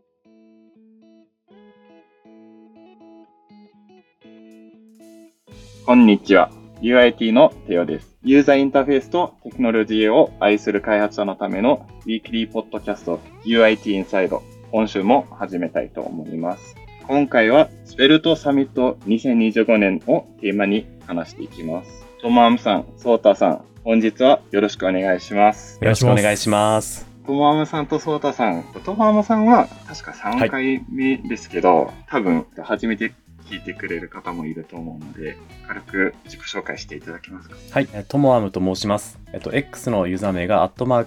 こんにちは。UIT のテオです。ユーザーインターフェースとテクノロジーを愛する開発者のためのウィークリーポッドキャスト UIT インサイド。今週も始めたいと思います。今回はスペルトサミット2025年をテーマに話していきます。トモアムさん、ソータさん、本日はよろしくお願いします。 よろしくお願いします。 トモアムさんとソータさん。トモアムさんは確か3回目ですけど、多分初めて聞いてくれる方もいると思うので、軽く自己紹介していただけますか。 はい、トモアムと申します。X のユーザー名がトモアム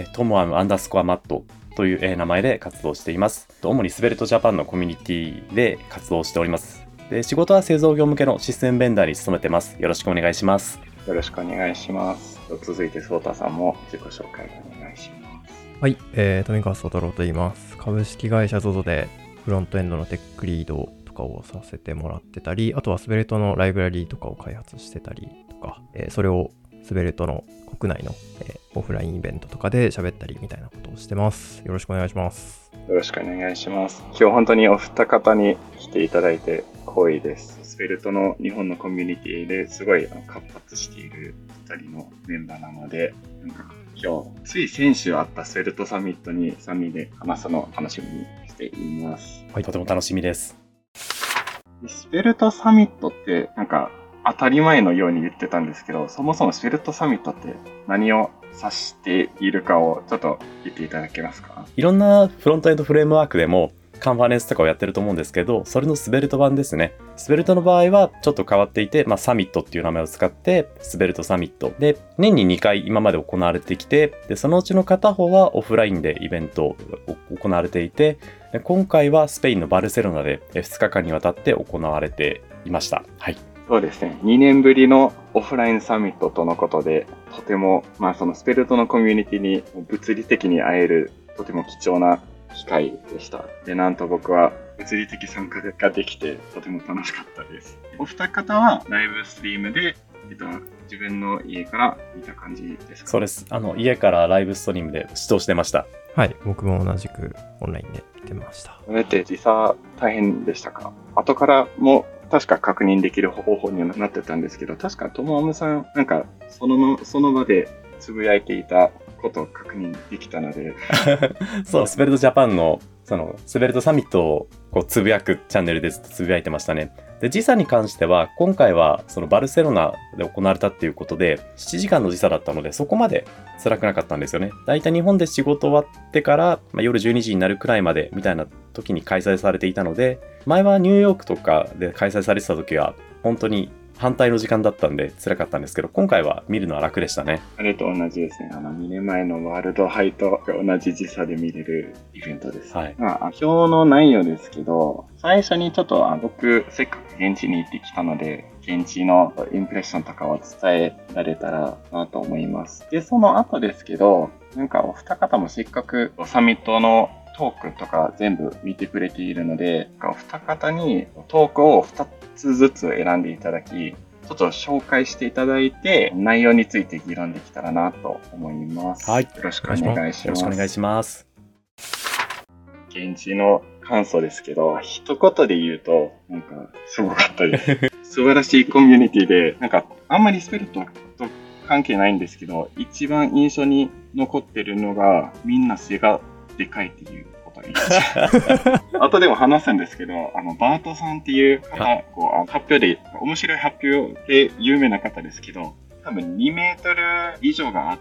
_mattという名前で活動しています。主にスベルトジャパンのコミュニティで活動しております。で、仕事は製造業向けのシステムベンダーに勤めてます。よろしくお願いします。 よろしくお願いします。続いてソータさんも自己紹介お願いします。 はい、富川宗太郎と言います。株式会社 ZOZO でフロントエンドのテックリードをさせてもらってたり、あとはスベルトのライブラリーとかを開発してたりとか、それをスベルトの国内の、オフラインイベントとかで喋ったりみたいなことをしてます。よろしくお願いします。 よろしくお願いします。今日本当にお二方に来ていただいて光栄です。スベルトの日本のコミュニティですごい活発している2人のメンバーなので、今日つい先週あったスベルトサミットに3人で話すのを楽しみにしています。 はい、とても楽しみです。 スベルトサミットって当たり前のように言ってたんですけど、そもそもスベルトサミットって何を指しているかをちょっと言っていただけますか。 いろんなフロントエンドフレームワークでもカンファレンスとかをやってると思うんですけど、それのスベルト版ですね。スベルトの場合はちょっと変わっていて、サミットっていう名前を使ってスベルトサミットで年に2回今まで行われてきて、でそのうちの片方はオフラインでイベントを行われていて、今回はスペインのバルセロナで2日間にわたって行われていました。はい。 そうですね。2年ぶりのオフラインサミットとのことで、とてもそのスペルトのコミュニティに物理的に会えるとても貴重な機会でした。で、なんと僕は物理的参加ができてとても楽しかったです。お二方はライブストリームで、自分の家から見た感じですか？ そうです。家からライブストリームで視聴してました。 はい、僕も同じくオンラインで見てました。 それって時差大変でしたか？後からも確か確認できる方法になってたんですけど、確かトモアムさんその場でつぶやいていたことを確認できたのでそう、スベルトジャパンのスベルトサミットをつぶやくチャンネルでつぶやいてましたね。で、時差に関しては今回はバルセロナで行われたっていうことで7時間の時差だったので、そこまで辛くなかったんですよね。だいたい日本で仕事終わってから、夜12時になるくらいまでみたいな時に開催されていたので、前はニューヨークとかで開催されてた時は本当に反対の時間だったんで辛かったんですけど、今回は見るのは楽でしたね。 あれと同じですね。2年前のワールドハイと同じ時差で見れるイベントです。 はい。 表の内容ですけど、最初にちょっと僕せっかく現地に行ってきたので、現地のインプレッションとかを伝えられたらなと思います。で、その後ですけど、お二方もせっかくサミットのトークとか全部見てくれているので、お二方にトークを2つずつ選んでいただき、ちょっと紹介していただいて、内容について議論できたらなと思います。 はい。 よろしくお願いします。 よろしくお願いします。 現地の感想ですけど、一言で言うと、すごかったです。素晴らしいコミュニティで、あんまりスペルトと関係ないんですけど、一番印象に残ってるのが、みんな背がでかいっていうことです。後でも話すんですけど、バートさんっていう方、発表で、面白い発表で有名な方ですけど、多分2メートル以上があって、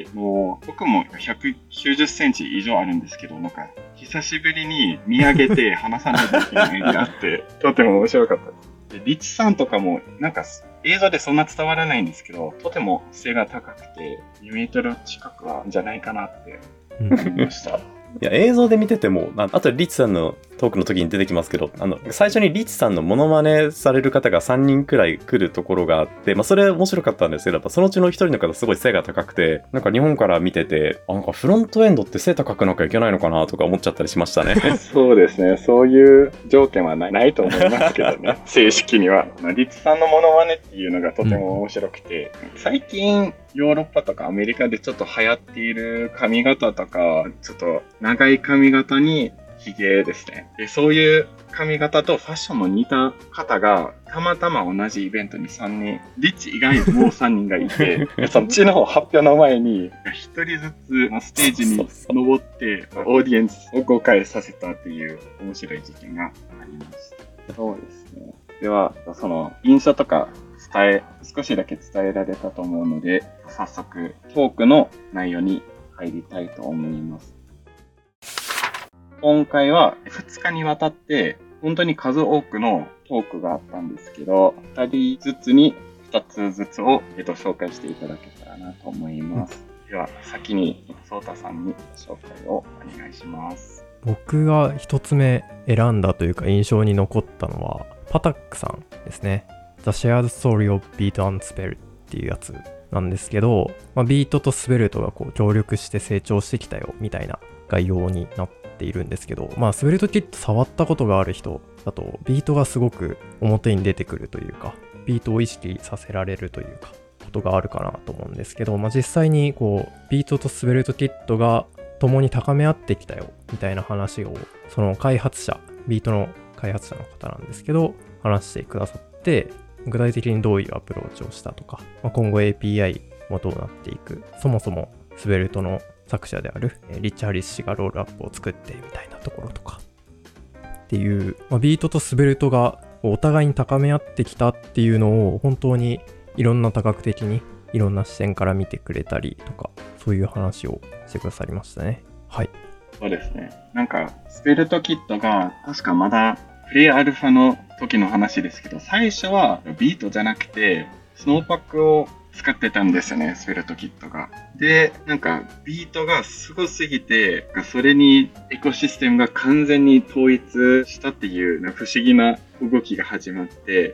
もう僕も190センチ以上あるんですけど、久しぶりに見上げて話さないといけないなって、とても面白かったです。で、リチさんとかも映像でそんな伝わらないんですけど、とても背が高くて2メートル近くはじゃないかなって思いました。 いや、映像で見てても、あとリチさんのトークの時に出てきますけど、最初にリチさんのモノマネされる方が3人くらい来るところがあって、それ面白かったんですけど、やっぱそのうちの1人の方すごい背が高くて、日本から見てて、フロントエンドって背高くなきゃいけないのかなとか思っちゃったりしましたね。 そうですね。そういう条件はないと思いますけどね。正式には。リチさんのモノマネっていうのがとても面白くて、最近ヨーロッパとかアメリカでちょっと流行っている髪型とか、ちょっと長い髪型にヒゲですね。で、そういう髪型とファッションの似た方が、たまたま同じイベントに3人、リッチ以外にもう3人がいて、そっちの発表の前に、1人ずつステージに登って、オーディエンスを誤解させたっていう面白い事件がありました。そうですね。では、その印象とか少しだけ伝えられたと思うので、早速トークの内容に入りたいと思います。今回は2日にわたって本当に数多くのトークがあったんですけど、2人ずつに2つずつを、紹介していただけたらなと思います。では先にソータさんに紹介をお願いします。 僕が1つ目選んだというか印象に残ったのはパタックさんですね。The Shared Story of Beat and Spell っていうやつなんですけど、ビートとスベルトがこう協力して成長してきたよみたいな概要になっているんですけど、スベルトキット触ったことがある人だとビートがすごく表に出てくるというか、ビートを意識させられるというかことがあるかなと思うんですけど、実際にこうビートとスベルトキットが共に高め合ってきたよみたいな話を、その開発者、ビートの開発者の方なんですけど話してくださって、具体的にどういうアプローチをしたとか、今後 API もどうなっていく、そもそもスベルトの作者であるリッチ・ハリス氏がロールアップを作ってみたいなところとかっていう、ビートとスベルトがお互いに高め合ってきたっていうのを本当にいろんな多角的にいろんな視点から見てくれたりとか、そういう話をしてくださりましたね。はい。 そうですね。なんかスベルトキットが確かまだプレイアルファの時の話ですけど、最初はビートじゃなくてスノーパックを使ってたんですよね、スベルトキットが。で、なんかビートがすごすぎて、それにエコシステムが完全に統一したっていう不思議な動きが始まって、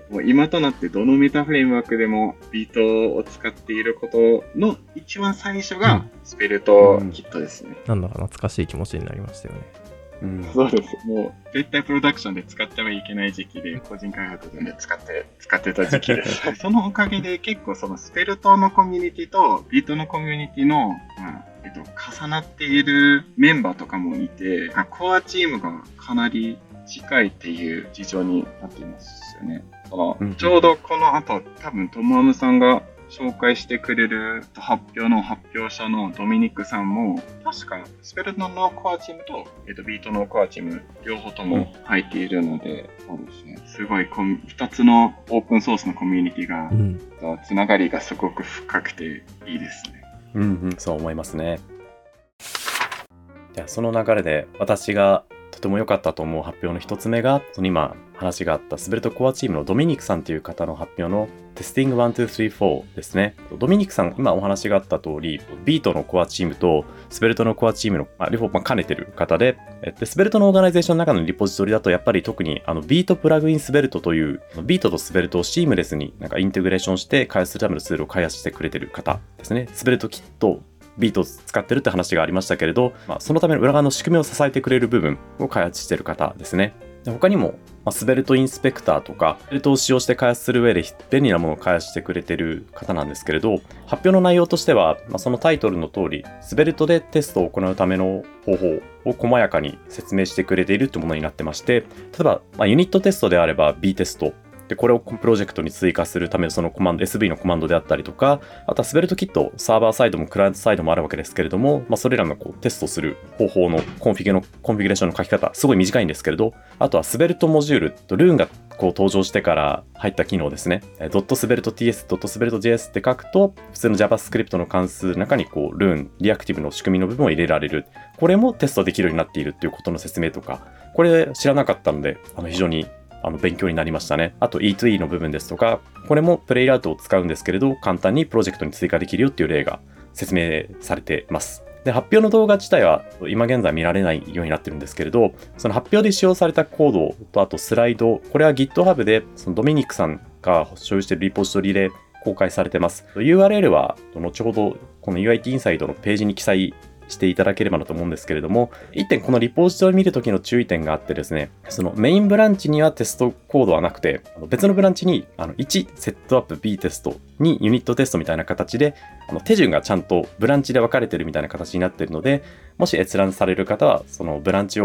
もう今となってどのメタフレームワークでもビートを使っていることの一番最初がスベルトキットですね。 なんだか懐かしい気持ちになりましたよね。 そうです。もう絶対プロダクションで使ってはいけない時期で、個人開発で使ってた時期です。そのおかげで結構そのスペルトのコミュニティとビートのコミュニティの、重なっているメンバーとかもいて、コアチームがかなり近いっていう事情になっていますよね。ちょうどこの後、多分トムアムさんが紹介してくれる発表者のドミニクさんも、確かスペルトのコアチームと、ビートのコアチーム両方とも入っているので、そうですね。すごい2つのオープンソースのコミュニティが、つながりがすごく深くていいですね。 そう思いますね。じゃあその流れで私がとても良かったと思う発表の一つ目が、今話があったスベルトコアチームのドミニクさんという方の発表のテスティング1234ですね。ドミニクさん、今お話があった通り、ビートのコアチームとスベルトのコアチームの両方兼ねてる方で、スベルトのオーガナイゼーションの中のリポジトリだと、やっぱり特にビートプラグインスベルトという、ビートとスベルトをシームレスにインテグレーションして開発するためのツールを開発してくれてる方ですね。スベルトキットビートを使ってるって話がありましたけれど、そのための裏側の仕組みを支えてくれる部分を開発している方ですね。で他にも、スベルトインスペクターとか、スベルトを使用して開発する上で便利なものを開発してくれている方なんですけれど、発表の内容としては、そのタイトルの通り、スベルトでテストを行うための方法を細やかに説明してくれているというものになってまして、例えば、ユニットテストであれば B テスト、でこれをプロジェクトに追加するためのそのコマンド SV のコマンドであったりとか、あとはスベルトキットサーバーサイドもクライアントサイドもあるわけですけれども、それらのテストする方法のコンフィギュレーションの書き方すごい短いんですけれど、あとはスベルトモジュールとルーンが登場してから入った機能ですね。.svelto.ts.svelto.js って書くと普通の JavaScript の関数の中にルーンリアクティブの仕組みの部分を入れられる。これもテストできるようになっているということの説明とか、これ知らなかったので非常に勉強になりましたね。あと E2E の部分ですとか、これもプレイラウトを使うんですけれど、簡単にプロジェクトに追加できるよっていう例が説明されています。で、発表の動画自体は今現在見られないようになってるんですけれど、その発表で使用されたコードとあとスライド、これは GitHub でそのドミニクさんが所有しているリポジトリで公開されてます。URL は後ほどこの UIT インサイドのページに記載していただければなと思うんですけれども、一点このリポジトリを見るときの注意点があってですね、そのメインブランチにはテストコードはなくて、別のブランチに1セットアップ B テスト、2ユニットテストみたいな形で、手順がちゃんとブランチで分かれてるみたいな形になっているので、もし閲覧される方はそのブランチを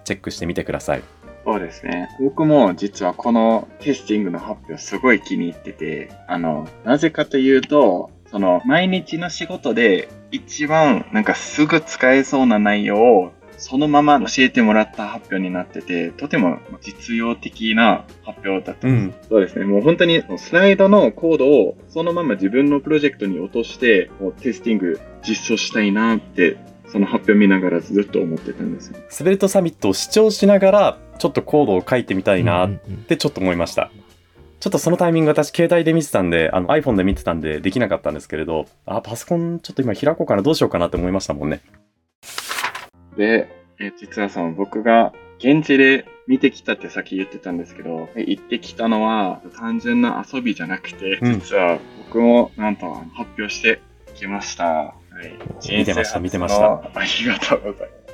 チェックしてみてください。 そうですね。僕も実はこのテスティングの発表すごい気に入ってて、なぜかというと、毎日の仕事で一番なんかすぐ使えそうな内容をそのまま教えてもらった発表になってて、とても実用的な発表だったんです。そうですね。もう本当にスライドのコードをそのまま自分のプロジェクトに落として、テスティング実装したいなって、その発表見ながらずっと思ってたんですよ。 スベルトサミットを視聴しながら、ちょっとコードを書いてみたいなってちょっと思いました。ちょっとそのタイミング私携帯で見てたんで、iPhone で見てたんでできなかったんですけれど、パソコンちょっと今開こうかな、どうしようかなって思いましたもんね。 で、実は僕が現地で見てきたってさっき言ってたんですけど、行ってきたのは単純な遊びじゃなくて、実は僕もなんと発表してきました。はい、 見てました。 ありがとうございます。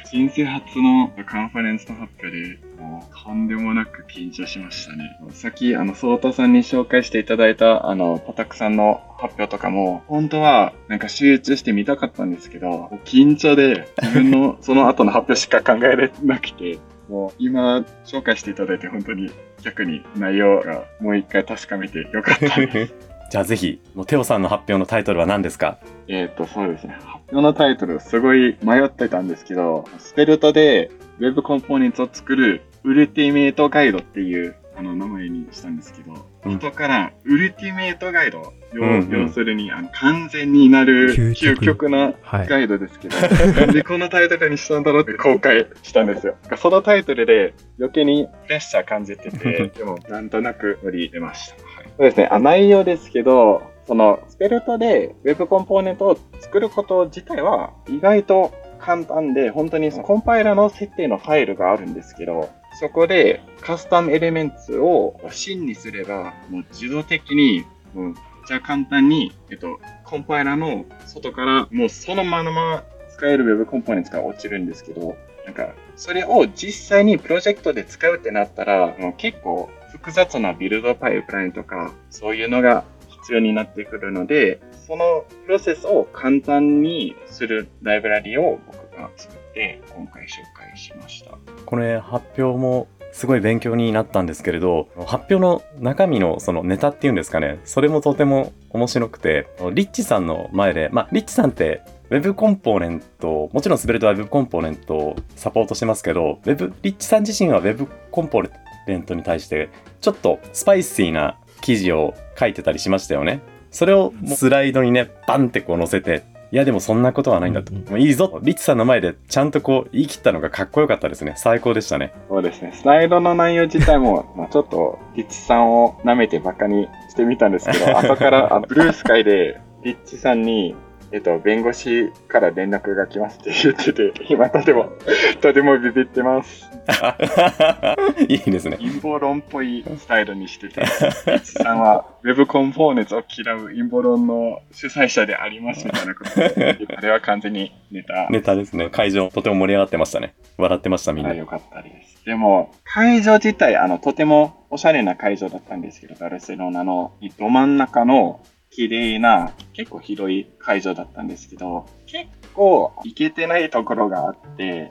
人生初のカンファレンスの発表で、もうとんでもなく緊張しましたね。さっき、ソータさんに紹介していただいた、パタクさんの発表とかも、本当はなんか集中して見たかったんですけど、緊張で自分のその後の発表しか考えられなくて、もう今紹介していただいて本当に逆に内容がもう一回確かめてよかったです。 じゃあぜひ、テオさんの発表のタイトルは何ですか？ そうですね。発表のタイトルすごい迷ってたんですけど、スペルトで Web コンポーネンツを作るウルティメイトガイドっていう名前にしたんですけど、後からウルティメイトガイド、要するに完全になる究極なガイドですけど、なんでこのタイトルにしたんだろうって後悔したんですよ。そのタイトルで余計にプレッシャー感じてて、でもなんとなく取り入れました。そうですね。内容ですけど、スペルトで Web コンポーネントを作ること自体は意外と簡単で、本当にコンパイラの設定のファイルがあるんですけど、そこでカスタムエレメンツを真にすれば、もう自動的に、じゃあ簡単に、コンパイラの外からもうそのまま使える Web コンポーネントが落ちるんですけど、なんか、それを実際にプロジェクトで使うってなったら、もう結構複雑なビルドパイプラインとか、そういうのが必要になってくるので、そのプロセスを簡単にするライブラリを僕が作って今回紹介しました。 これ発表もすごい勉強になったんですけれど、発表の中身のそのネタっていうんですかね、それもとても面白くて、リッチさんの前で、リッチさんってWeb コンポーネント、もちろんスベルトは Web コンポーネントをサポートしてますけど、リッチさん自身は Web コンポーネントに対してちょっとスパイシーな記事を書いてたりしましたよね。それをスライドにね、バンってこう載せて、いやでもそんなことはないんだと。もういいぞ。リッチさんの前でちゃんとこう言い切ったのがかっこよかったですね。最高でしたね。 そうですね。スライドの内容自体も、ちょっとリッチさんを舐めてバカにしてみたんですけど、後からブルースカイでリッチさんに、弁護士から連絡が来ますって言ってて、今とてもビビってます。 いいですね。 陰謀論っぽいスタイルにしてて、リッチさんは Web コンポーネントを嫌う陰謀論の主催者でありますみたいなことで、あれは完全にネタですね。会場とても盛り上がってましたね。笑ってましたみんな。 よかったです。でも、会場自体、とてもおしゃれな会場だったんですけど、バルセロナのど真ん中の綺麗な、結構広い会場だったんですけど、結構行けてないところがあって、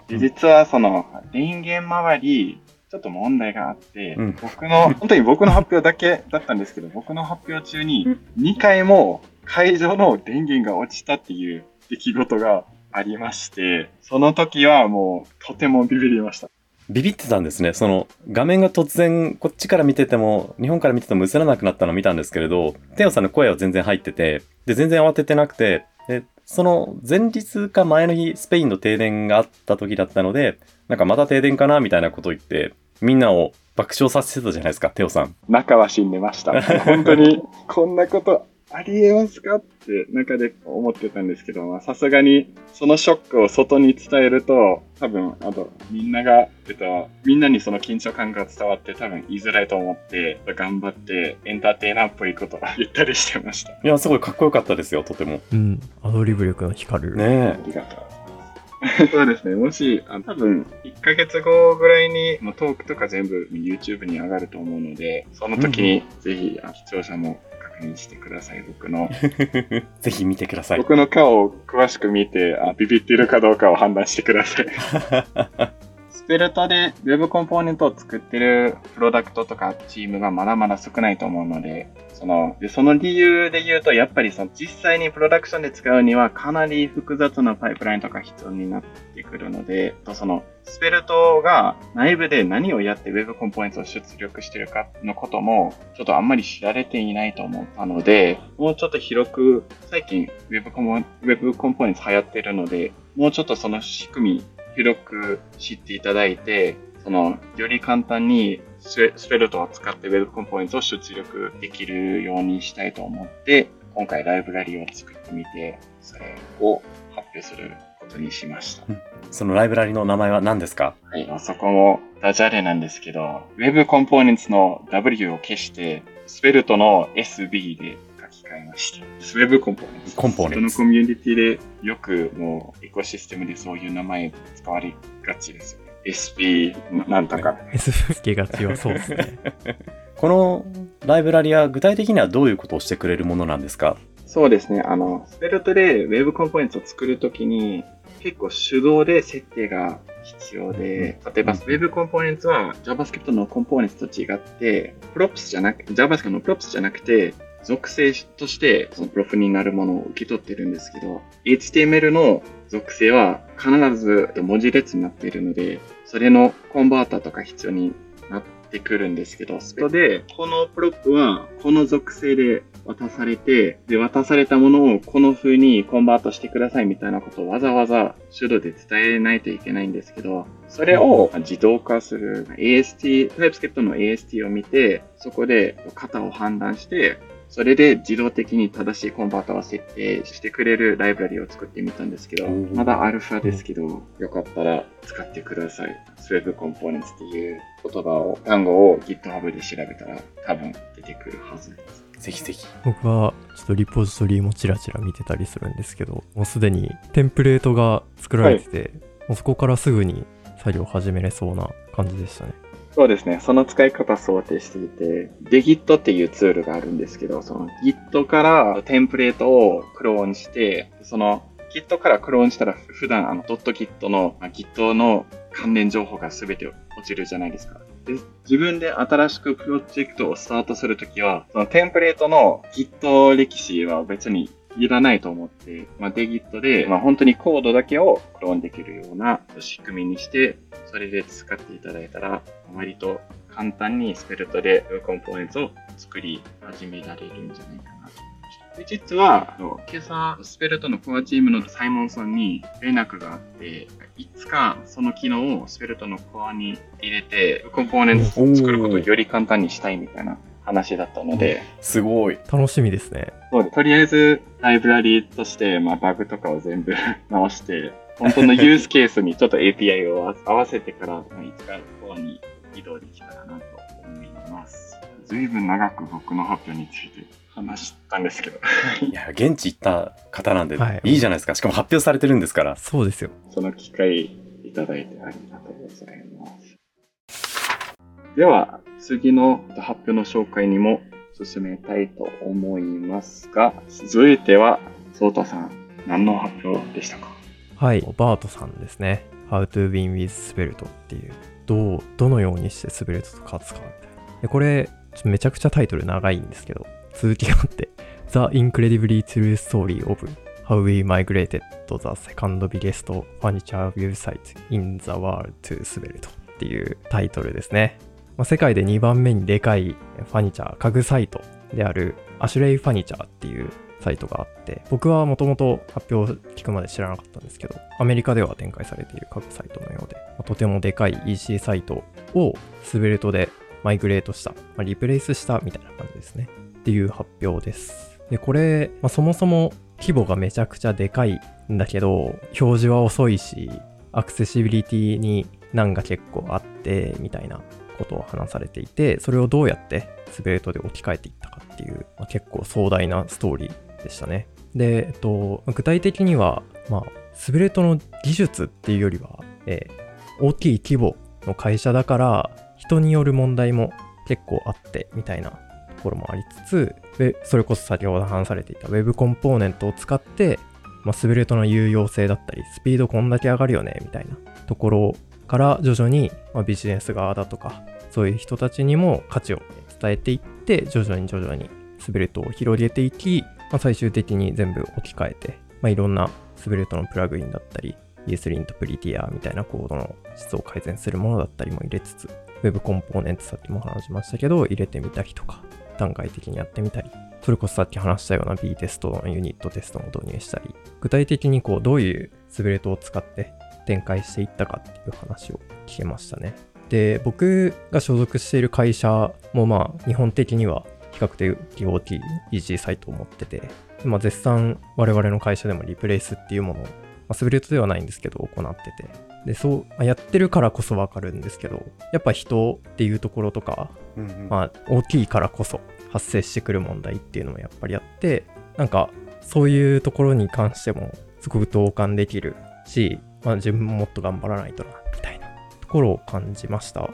で実は電源周り、ちょっと問題があって、本当に僕の発表だけだったんですけど、僕の発表中に2回も会場の電源が落ちたっていう出来事がありまして、その時はもうとてもビビりました。 ビビってたんですね。画面が突然こっちから見てても日本から見てても映らなくなったのを見たんですけれど、テオさんの声は全然入ってて、で全然慌ててなくて、でその前日か前の日スペインの停電があった時だったので、なんかまた停電かなみたいなことを言ってみんなを爆笑させてたじゃないですか、テオさん。 中は死んでました。本当にこんなことありえますかって中で思ってたんですけど、さすがにそのショックを外に伝えると、多分みんなにその緊張感が伝わって多分言いづらいと思って、頑張ってエンターテイナーっぽいことを言ったりしてました。 いや、すごいかっこよかったですよ、とても。 アドリブ力の光る。 ねえ。 ありがとう。そうですね。もし、多分、1ヶ月後ぐらいに、トークとか全部 YouTube に上がると思うので、その時にぜひ、視聴者も確認してください、僕の。 ぜひ見てください。 僕の顔を詳しく見て、ビビっているかどうかを判断してください。 スペルトで Web コンポーネントを作ってるプロダクトとかチームがまだまだ少ないと思うので、その理由で言うと、やっぱり実際にプロダクションで使うにはかなり複雑なパイプラインとか必要になってくるので、スペルトが内部で何をやって Web コンポーネントを出力しているかのことも、ちょっとあんまり知られていないと思ったので、もうちょっと広く、最近 Web コンポーネント流行ってるので、もうちょっとその仕組み、広く知っていただいて、より簡単にスペルトを使って Web コンポーネントを出力できるようにしたいと思って、今回ライブラリを作ってみて、それを発表することにしました。 そのライブラリの名前は何ですか？ はい、そこもダジャレなんですけど、Web コンポーネントの W を消して、スペルトの SB で書き換えました。Web コンポーネント。そのコミュニティでよくもうエコシステムでそういう名前使われがちですよね。SP なんとか。 S つけがちはそうですね。 このライブラリは具体的にはどういうことをしてくれるものなんですか？ そうですね。スペルトで Web コンポーネントを作るときに結構手動で設定が必要で、例えば Web コンポーネントは JavaScript のコンポーネントと違って、JavaScript のプロプスじゃなくて、属性としてそのプロフになるものを受け取ってるんですけど、HTML の属性は必ず文字列になっているので、それのコンバータとか必要になってくるんですけど、そこでこのプロップはこの属性で渡されて、で、渡されたものをこの風にコンバートしてくださいみたいなことをわざわざ手動で伝えないといけないんですけど、それを自動化する TypeScript の AST を見て、そこで型を判断して、それで自動的に正しいコンバータを設定してくれるライブラリを作ってみたんですけど、まだアルファですけど、よかったら使ってください。Web Components っていう単語を GitHub で調べたら多分出てくるはずです。 ぜひぜひ。 僕はちょっとリポジトリもチラチラ見てたりするんですけど、もうすでにテンプレートが作られてて、もうそこからすぐに作業始めれそうな感じでしたね。 そうですね。その使い方想定していて、Git っていうツールがあるんですけど、その Git からテンプレートをクローンして、その Git からクローンしたら普段.git の Git の関連情報が全て落ちるじゃないですか。で、自分で新しくプロジェクトをスタートするときは、そのテンプレートの Git 歴史は別にいらないと思って、Git で、本当にコードだけをクローンできるような仕組みにして、それで使っていただいたら、割と簡単にスペルトでコンポーネントを作り始められるんじゃないかなと思いました。で、実は、今朝、スペルトのコアチームのサイモンさんに連絡があって、いつかその機能をスペルトのコアに入れて、コンポーネントを作ることをより簡単にしたいみたいな話だったので、 すごい。 楽しみですね。 そうで、とりあえずライブラリとして、バグとかを全部直して、本当のユースケースにちょっと API を合わせてから、いつかコアに移動できたらなと思います。随分長く僕の発表について話したんですけど。 いや、現地行った方なんで、いいじゃないですか。しかも発表されてるんですから。 そうですよ。 その機会いただいてありがとうございます。では、次の発表の紹介にも進めたいと思いますが、続いては、ソータさん、何の発表でしたか？ はい、バートさんですね。How to win with Svelte っていう、どのようにして Svelte と勝つかみたいな。で、これ、めちゃくちゃタイトル長いんですけど、続きがあって、The Incredibly True Story of How We Migrated the Second Biggest Furniture Website in the World to Svelte っていうタイトルですね。世界で2番目にでかいファニチャー、家具サイトであるアシュレイファニチャーっていうサイトがあって、僕はもともと発表を聞くまで知らなかったんですけど、アメリカでは展開されている家具サイトのようで、とてもでかい EC サイトをスベルトでマイグレートした、リプレイスしたみたいな感じですね。っていう発表です。で、これ、そもそも規模がめちゃくちゃでかいんだけど、表示は遅いし、アクセシビリティに難が結構あって、みたいなことを話されていて、それをどうやってスベルトで置き換えていったかっていう、結構壮大なストーリーでしたね。で、具体的には、スベルトの技術っていうよりは、大きい規模の会社だから、人による問題も結構あって、みたいなところもありつつ、で、それこそ先ほど話されていた Web コンポーネントを使って、スベルトの有用性だったり、スピードこんだけ上がるよね、みたいなところから徐々に、ビジネス側だとかそういう人たちにも価値を伝えていって徐々にスベルトを広げていき、最終的に全部置き換えて、いろんなスベルトのプラグインだったり ESLint プリティアみたいなコードの質を改善するものだったりも入れつつ Web コンポーネントさっきも話しましたけど入れてみたりとか段階的にやってみたり、それこそさっき話したような B テストのユニットテストも導入したり、具体的にどういうスベルトを使って展開していったかっていう話を聞けましたね。で、僕が所属している会社も日本的には比較的大きい EG サイトを持ってて、絶賛我々の会社でもリプレイスっていうものを、スベルトではないんですけど行ってて、でそうやってるからこそわかるんですけど、やっぱ人っていうところとか、大きいからこそ発生してくる問題っていうのもやっぱりあって、そういうところに関してもすごく同感できるし、自分ももっと頑張らないとなみたいなところを感じました。はい。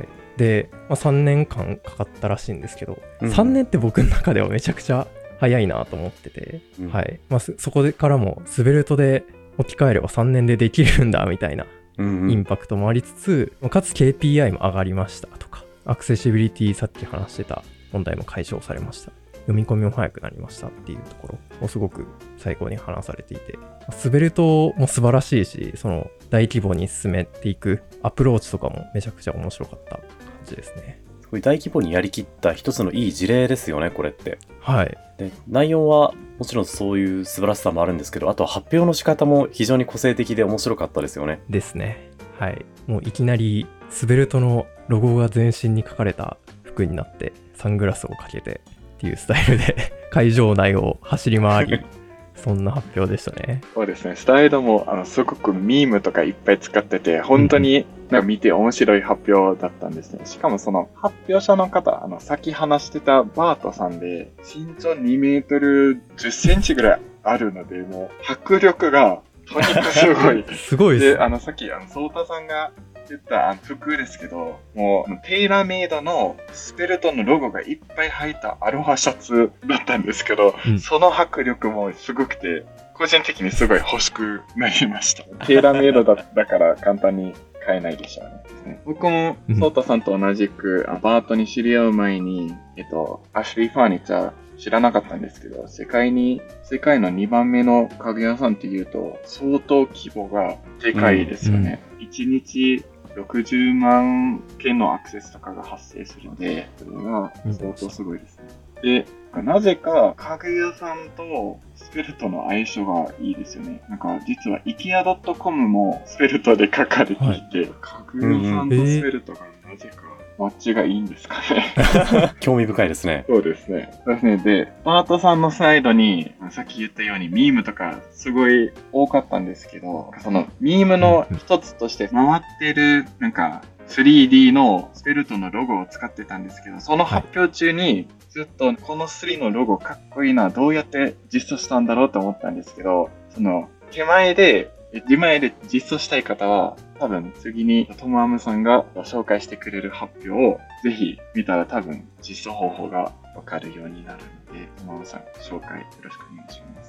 で、3年間かかったらしいんですけど、3年って僕の中ではめちゃくちゃ早いなと思ってて、はい。そこからもスベルトで置き換えれば3年でできるんだみたいなインパクトもありつつ、かつ KPI も上がりましたとか、アクセシビリティさっき話してた問題も解消されました。読み込みも早くなりましたっていうところをすごく最高に話されていて、スベルトも素晴らしいし、その大規模に進めていくアプローチとかもめちゃくちゃ面白かった感じですね。 すごい大規模にやりきった一つのいい事例ですよね、これって。 はい。 で、内容はもちろんそういう素晴らしさもあるんですけど、あとは発表の仕方も非常に個性的で面白かったですよね。 ですね。はい。もういきなりスベルトのロゴが全身に書かれた服になってサングラスをかけてっていうスタイルで会場内を走り回りそんな発表でしたね。 そうですね。スタイルもすごくミームとかいっぱい使ってて、本当に見て面白い発表だったんですね。しかもその発表者の方、さっき話してたバートさんで、身長2メートル10センチぐらいあるので、もう迫力がとにかくすごい。 すごいですね。 で、さっきソータさんが言った服ですけど、もうテイラーメイドのスペルトのロゴがいっぱい入ったアロハシャツだったんですけど、その迫力もすごくて、個人的にすごい欲しくなりました。テイラーメイドだから簡単に買えないでしょうね。僕もソータさんと同じくバートに知り合う前に、アシュリーファーニチャー知らなかったんですけど、世界の2番目の家具屋さんっていうと相当規模がでかいですよね。1日60万件のアクセスとかが発生するので、それが相当すごいですね。で、なぜか家具屋さんとスペルトの相性がいいですよね。実は IKEA.com もスペルトで書かれていて、家具屋さんとスペルトがなぜかマッチがいいんですかね。 興味深いですね。 そうですね。で、バートさんのサイドに、さっき言ったようにミームとかすごい多かったんですけど、そのミームの一つとして回ってる、3D のスペルトのロゴを使ってたんですけど、その発表中にずっとこの3のロゴかっこいいな、どうやって実装したんだろうと思ったんですけど、その手前で実装したい方は、多分次にトムアムさんが紹介してくれる発表をぜひ見たら多分実装方法がわかるようになるので、トムアムさん紹介よろしくお願いします。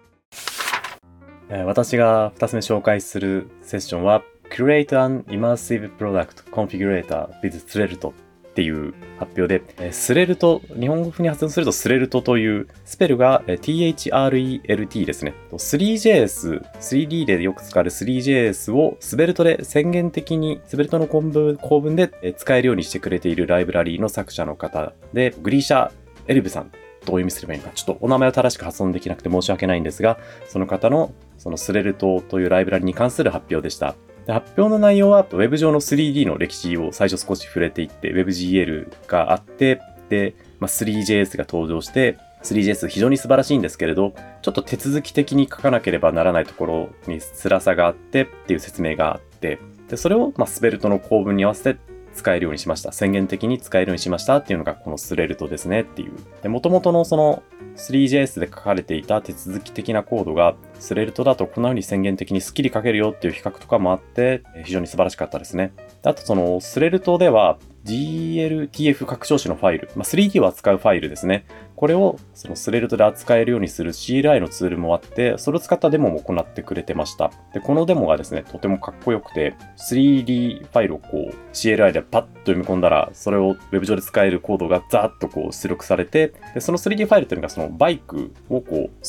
私が2つ目紹介するセッションは Create an Immersive Product Configurator with Svelteっていう発表で、スレルト、日本語風に発音するとスレルトというスペルが THRELT ですね。3JS、3D でよく使われる 3JS をスベルトで宣言的にスベルトの構文で使えるようにしてくれているライブラリーの作者の方で、グリーシャ・エルブさん。どう読みすればいいのか、ちょっとお名前を正しく発音できなくて申し訳ないんですが、その方のそのスレルトというライブラリに関する発表でした。で、発表の内容は Web 上の 3D の歴史を最初少し触れていって WebGL があって、で、3JS が登場して、3JS 非常に素晴らしいんですけれど、ちょっと手続き的に書かなければならないところに辛さがあってっていう説明があって、で、それをスベルトの構文に合わせて使えるようにしました。宣言的に使えるようにしましたっていうのがこのスレルトですねっていう。で、元々のその 3JS で書かれていた手続き的なコードがスレルトだとこんな風に宣言的にスッキリ書けるよっていう比較とかもあって非常に素晴らしかったですね。あとそのスレルトでは GLTF 拡張子のファイル、3D を扱うファイルですね。これをそのスレルトで扱えるようにする CLI のツールもあって、それを使ったデモも行ってくれてました。で、このデモがですね、とてもかっこよくて、3D ファイルをCLI でパッと読み込んだら、それを Web 上で使えるコードがザーッと出力されて、で、その 3D ファイルというのがそのバイクを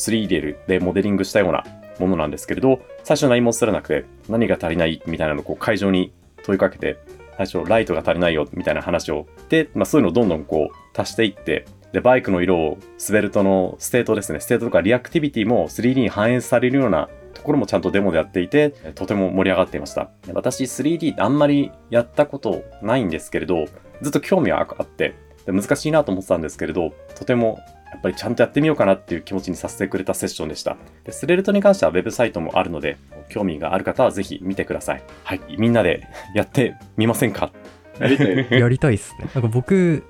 3D でモデリングしたようなものなんですけれど、最初何も映らなくて、何が足りないみたいなのを会場に問いかけて、最初ライトが足りないよみたいな話をで、そういうのをどんどん足していって、で、バイクの色をスベルトのステートですね、ステートとかリアクティビティも 3D に反映されるようなところもちゃんとデモでやっていて、とても盛り上がっていました。私 3D ってあんまりやったことないんですけれど、ずっと興味はあって、で難しいなと思ってたんですけれど、とてもやっぱりちゃんとやってみようかなっていう気持ちにさせてくれたセッションでした。で、スレルトに関してはウェブサイトもあるので、興味がある方はぜひ見てください。はい、みんなでやってみませんか？ やりたいっすね。なんか僕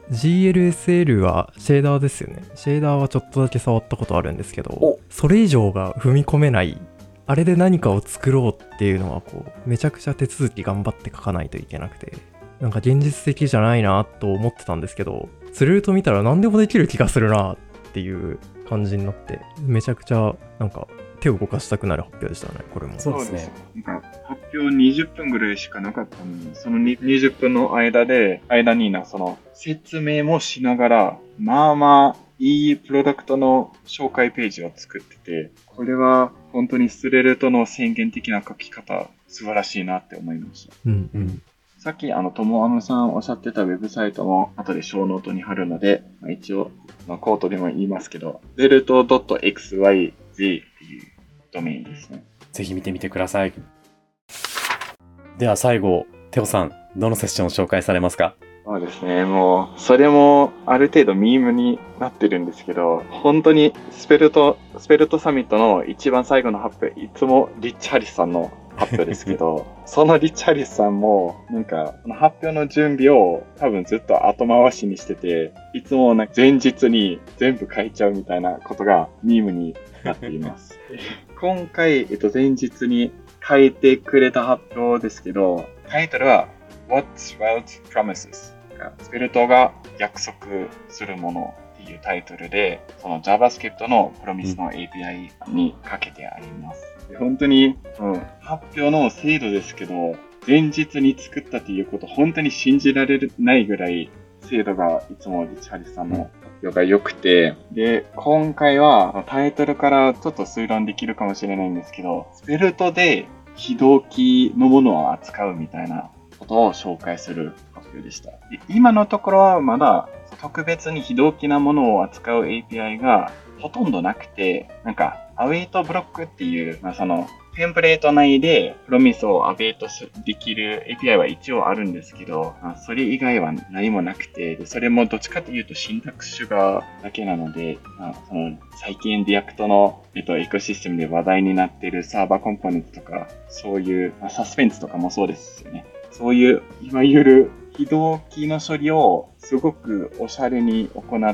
GLSL はシェーダーですよね。シェーダーはちょっとだけ触ったことあるんですけど、それ以上が踏み込めない。あれで何かを作ろうっていうのはめちゃくちゃ手続き頑張って書かないといけなくて、なんか現実的じゃないなと思ってたんですけど、スレルト見たら何でもできる気がするなっていう感じになって、めちゃくちゃなんか手を動かしたくなる発表でしたね、これも。 そうですね。 なんか発表20分ぐらいしかなかったのに、その20分の間にその説明もしながら、いいプロダクトの紹介ページを作ってて、これは本当にスレルトの宣言的な書き方、素晴らしいなって思いました。 うんうん。 さっきともあむさんおっしゃってたウェブサイトも後で小ノートに貼るので、一応、コートでも言いますけど、delto.xyz っていうドメインですね。 ぜひ見てみてください。では最後、テオさん、どのセッションを紹介されますか？ そうですね、もう、それもある程度ミームになってるんですけど、本当にスペルトサミットの一番最後の発表、いつもリッチ・ハリスさんの発表ですけど、そのリッチ・ハリスさんも、なんか、発表の準備を多分ずっと後回しにしてて、いつも前日に全部書いちゃうみたいなことがミームになっています。今回、前日に書いてくれた発表ですけど、タイトルは What Svelte Promises。スペルトが約束するものっていうタイトルで、その JavaScript のプロミスの API にかけてあります。本当に、発表の精度ですけど、前日に作ったっていうこと、本当に信じられないぐらい精度がいつもリチャリスさんの発表が良くて、で、今回はタイトルからちょっと推論できるかもしれないんですけど、スペルトで非同期のものを扱うみたいなことを紹介する発表でした。で、今のところはまだ特別に非同期なものを扱う API がほとんどなくて、なんかアウェイトブロックっていう、そのテンプレート内でプロミスをアウェイトできる API は一応あるんですけど、それ以外は何もなくて、でそれもどっちかというとシンタックスシュガーだけなので、その最近リアクトの、エコシステムで話題になっているサーバーコンポーネントとか、そういうサスペンスとかもそうですよね。そういう、いわゆる非同期の処理をすごくおしゃれに行って、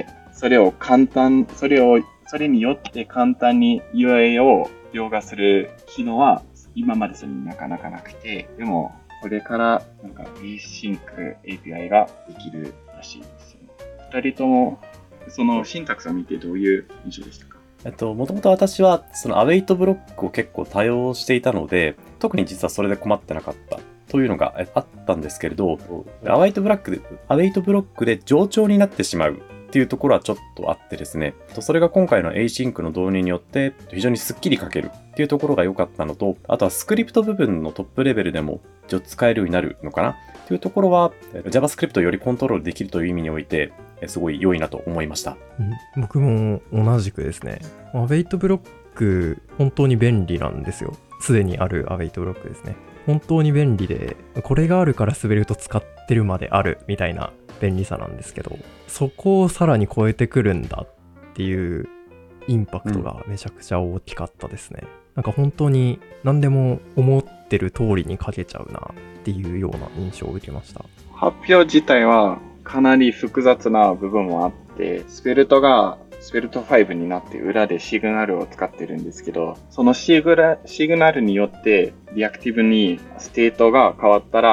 それによって簡単に UI を描画する機能は今までそれになかなかなくて、でもこれからなんか Async API ができるらしいですよね。二人ともそのシンタックスを見てどういう印象でしたか？ もともと私はそのアウェイトブロックを結構多用していたので、特に実はそれで困ってなかったというのがあったんですけれど、アウェイトブロックで冗長になってしまうっていうところはちょっとあってですね、それが今回の Async の導入によって非常にスッキリ書けるっていうところが良かったのと、あとはスクリプト部分のトップレベルでも使えるようになるのかなっていうところは JavaScript をよりコントロールできるという意味においてすごい良いなと思いました。 僕も同じくですね。アウェイトブロック本当に便利なんですよ。すでにあるアウェイトブロックですね。本当に便利で、これがあるからスベルト使ってるまであるみたいな便利さなんですけど、そこをさらに超えてくるんだっていうインパクトがめちゃくちゃ大きかったですね。なんか本当に何でも思ってる通りに書けちゃうなっていうような印象を受けました。 発表自体はかなり複雑な部分もあって、スペルト5になって裏でシグナルを使ってるんですけど、そのシグナルによってリアクティブにステートが変わったら、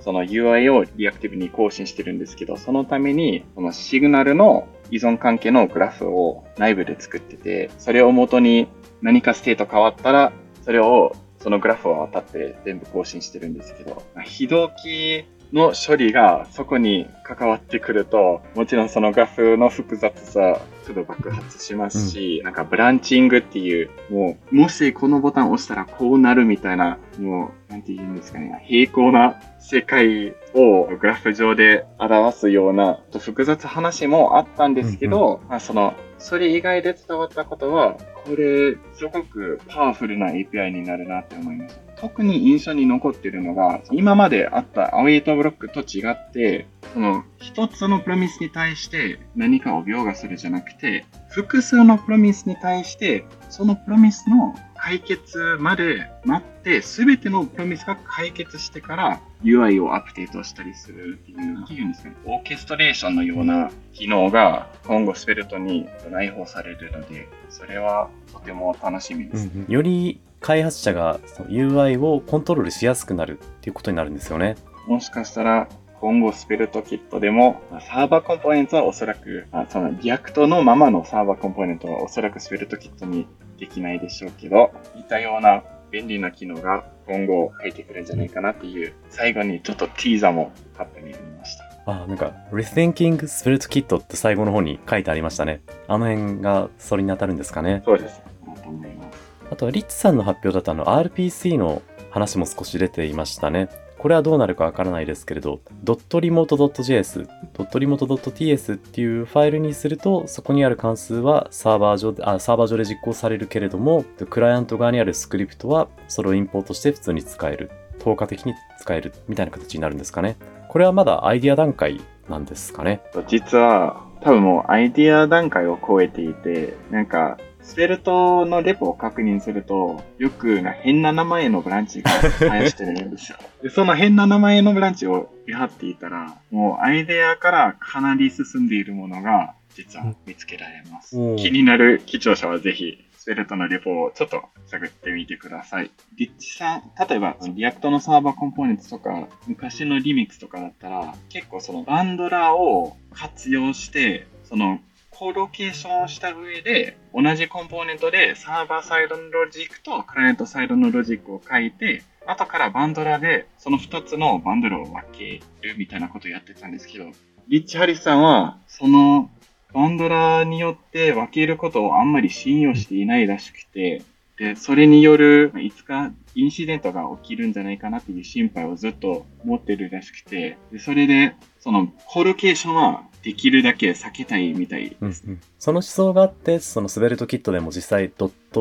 その UI をリアクティブに更新してるんですけど、そのために、そのシグナルの依存関係のグラフを内部で作ってて、それを元に何かステート変わったら、そのグラフを渡って全部更新してるんですけど、非同期の処理がそこに関わってくると、もちろんそのグラフの複雑さ、ちょっと爆発しますし、なんかブランチングっていう、もしこのボタンを押したらこうなるみたいな、なんて言うんですかね、平行な世界をグラフ上で表すような、複雑話もあったんですけど、それ以外で伝わったことは、これ、すごくパワフルな API になるなって思います。特に印象に残っているのが、今まであったアウェイトブロックと違って、一つのプロミスに対して何かを描画するじゃなくて、複数のプロミスに対して、そのプロミスの解決まで待って、すべてのプロミスが解決してから UI をアップデートしたりするっていう、なんていうんですかね、オーケストレーションのような機能が今後スペルトに内包されるので、それはとても楽しみです。 より開発者がその UI をコントロールしやすくなるっていうことになるんですよね。 もしかしたら今後スペルトキットでもサーバーコンポーネントはおそらくそのリアクトのままのサーバーコンポーネントはおそらくスペルトキットにできないでしょうけど、似たような便利な機能が今後入ってくるんじゃないかなっていう、最後にちょっとティーザーもカップに見ました。 なんか Rethinking Svelte Kit って最後の方に書いてありましたね。あの辺がそれに当たるんですかね。 そうです。と思います。 あとはリッチさんの発表だとRPC の話も少し出ていましたね。これはどうなるかわからないですけれど、.remote.js、.remote.ts っていうファイルにすると、そこにある関数はサーバー上で実行されるけれども、クライアント側にあるスクリプトはそれをインポートして普通に使える。透過的に使えるみたいな形になるんですかね。これはまだアイディア段階なんですかね。 実は多分もうアイディア段階を超えていて、なんかスペルトのレポを確認すると、よく変な名前のブランチが生やしてるんですよ。で、その変な名前のブランチを見張っていたら、もうアイデアからかなり進んでいるものが実は見つけられます。気になる視聴者はぜひ、スペルトのレポをちょっと探ってみてください。リッチさん、例えばリアクトのサーバーコンポーネントとか、昔のリミックスとかだったら、結構そのバンドラーを活用して、コロケーションをした上で、同じコンポーネントでサーバーサイドのロジックとクライアントサイドのロジックを書いて、後からバンドラでその2つのバンドルを分けるみたいなことをやってたんですけど、リッチ・ハリスさんは、そのバンドラによって分けることをあんまり信用していないらしくて、で、それによるいつかインシデントが起きるんじゃないかなっていう心配をずっと持ってるらしくて、でそれで、そのコロケーションはできるだけ避けたいみたいですね。 その思想があって、そのスベルトキットでも実際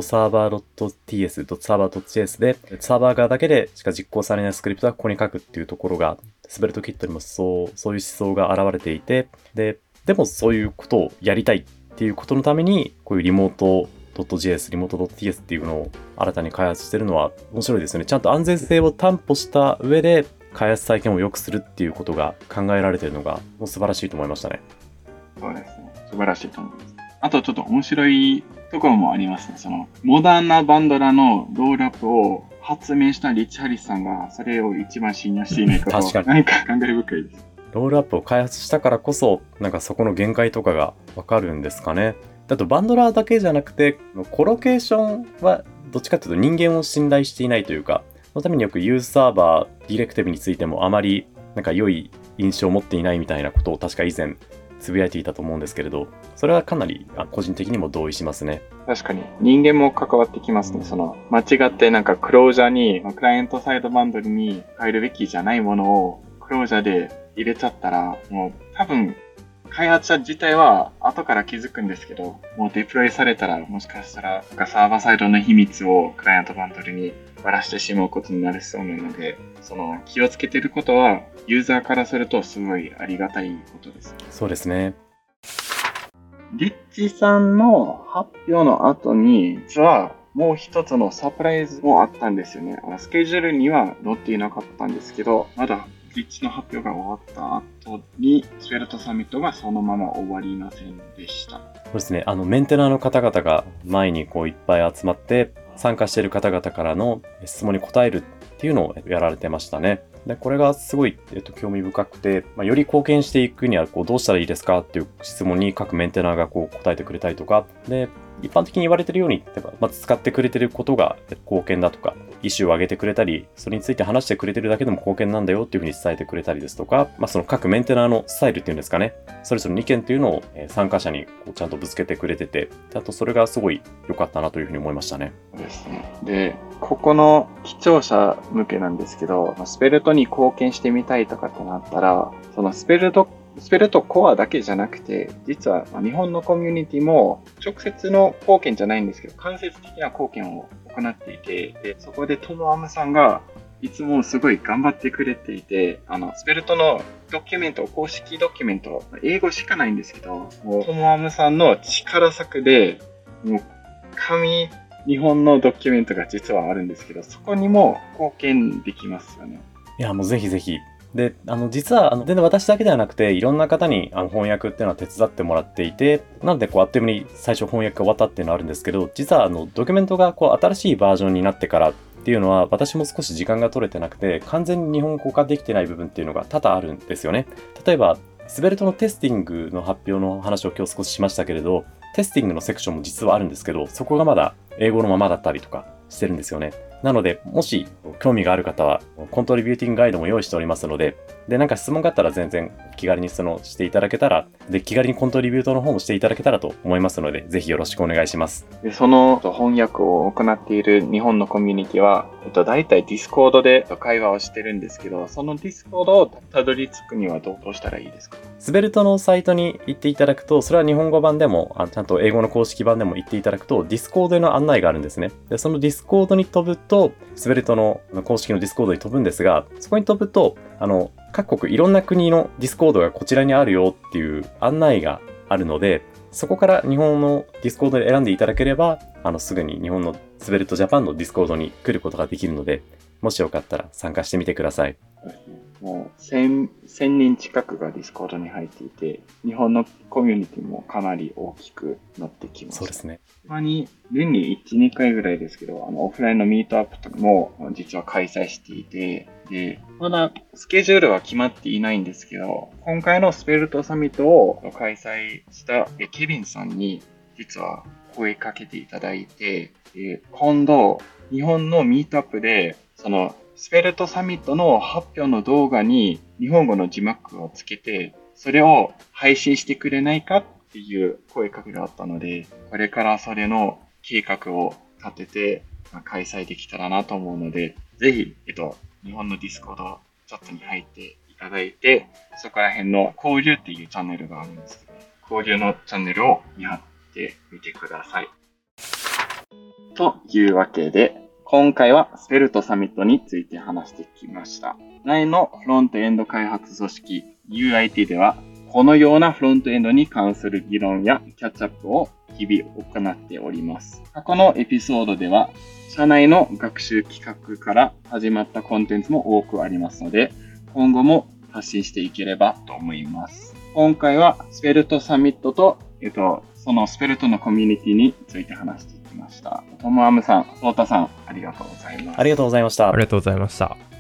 .server.ts、.server.js で、サーバー側だけでしか実行されないスクリプトはここに書くっていうところが、スベルトキットにもそういう思想が現れていて、でもそういうことをやりたいっていうことのために、こういうリモート.js、リモート.ts っていうのを新たに開発してるのは面白いですよね。ちゃんと安全性を担保した上で、開発体験を良くするっていうことが考えられているのがもう素晴らしいと思いましたね。 そうですね。素晴らしいと思います。あとちょっと面白いところもありますね。そのモダンなバンドラのロールアップを発明したリッチ・ハリスさんがそれを一番信用していないことを何か感慨深いです。 ロールアップを開発したからこそ、なんかそこの限界とかがわかるんですかね。だとバンドラーだけじゃなくて、コロケーションはどっちかというと人間を信頼していないというか、そのためによくユースサーバー、ディレクティブについてもあまりなんか良い印象を持っていないみたいなことを確か以前つぶやいていたと思うんですけれど、それはかなり個人的にも同意しますね。 確かに人間も関わってきますね。その間違ってなんかクロージャーにクライアントサイドバンドルに変えるべきじゃないものをクロージャーで入れちゃったら、もう多分開発者自体は後から気づくんですけど、もうデプロイされたらもしかしたらサーバーサイドの秘密をクライアントバンドルにばらしてしまうことになりそうなので、その気をつけていることはユーザーからするとすごいありがたいことです。 そうですね。 リッチさんの発表の後に、実はもう一つのサプライズもあったんですよね。スケジュールには載っていなかったんですけど、まだリッチの発表が終わった後に、スペルトサミットがそのまま終わりませんでした。 そうですね。メンテナーの方々が前にこういっぱい集まって、参加している方々からの質問に答えるっっていうのをやられてましたね。で、これがすごい、興味深くて、より貢献していくにはどうしたらいいですかっていう質問に各メンテナーが答えてくれたりとか、で、一般的に言われているように、まず使ってくれてることが貢献だとか、イシューを上げてくれたり、それについて話してくれてるだけでも貢献なんだよっていうふうに伝えてくれたりですとか、その各メンテナーのスタイルっていうんですかね、それぞれの意見っていうのを参加者にちゃんとぶつけてくれてて、あとそれがすごい良かったなというふうに思いましたね。 そうですね。で、ここの視聴者向けなんですけど、スペルトに貢献してみたいとかってなったら、そのスペルトコアだけじゃなくて、実は日本のコミュニティも直接の貢献じゃないんですけど、間接的な貢献を行っていて、でそこでトムアムさんがいつもすごい頑張ってくれていて、スペルトのドキュメント、公式ドキュメント、英語しかないんですけど、もうトムアムさんの力作で、もう日本のドキュメントが実はあるんですけど、そこにも貢献できますよね。 いや、もうぜひぜひ。で、実は、全然私だけではなくて、いろんな方に翻訳っていうのは手伝ってもらっていて、なので、あっという間に最初翻訳が終わったっていうのはあるんですけど、実は、ドキュメントが新しいバージョンになってからっていうのは、私も少し時間が取れてなくて、完全に日本語化できてない部分っていうのが多々あるんですよね。例えば、スベルトのテスティングの発表の話を今日少ししましたけれど、テスティングのセクションも実はあるんですけど、そこがまだ英語のままだったりとかしてるんですよね。なので、もし興味がある方は、コントリビューティングガイドも用意しておりますので、で、なんか質問があったら全然気軽にしていただけたら、で、気軽にコントリビュートの方もしていただけたらと思いますので、ぜひよろしくお願いします。 で、その翻訳を行っている日本のコミュニティは、大体ディスコードで会話をしてるんですけど、そのディスコードをたどり着くにはどうしたらいいですか？ スベルトのサイトに行っていただくと、それは日本語版でも、ちゃんと英語の公式版でも行っていただくと、ディスコードへの案内があるんですね。で、そのディスコードに飛ぶと、スベルトの公式のディスコードに飛ぶんですが、そこに飛ぶと、各国いろんな国のディスコードがこちらにあるよっていう案内があるので、そこから日本のディスコードで選んでいただければ、すぐに日本のスベルトジャパンのディスコードに来ることができるので、もしよかったら参加してみてください。 もう1000人近くがディスコードに入っていて、日本のコミュニティもかなり大きくなってきました。 そうですね。 たまに年に1、2回ぐらいですけど、オフラインのミートアップとかも実は開催していて、で、まだスケジュールは決まっていないんですけど、今回のスペルトサミットを開催したケビンさんに実は声かけていただいて、今度日本のミートアップでそのスペルトサミットの発表の動画に日本語の字幕をつけて、それを配信してくれないかっていう声かけがあったので、これからそれの計画を立てて開催できたらなと思うので、ぜひ、日本のディスコードチャットに入っていただいて、そこら辺の交流っていうチャンネルがあるんですけど、交流のチャンネルを見張ってみてください。というわけで、今回はスペルトサミットについて話してきました。前のフロントエンド開発組織 UIT では、このようなフロントエンドに関する議論やキャッチアップを日々行っております。過去のエピソードでは、社内の学習企画から始まったコンテンツも多くありますので、今後も発信していければと思います。今回はスペルトサミットと、そのスペルトのコミュニティについて話していきました。トムアムさん、ソータさん、ありがとうございます。 ありがとうございました。 ありがとうございました。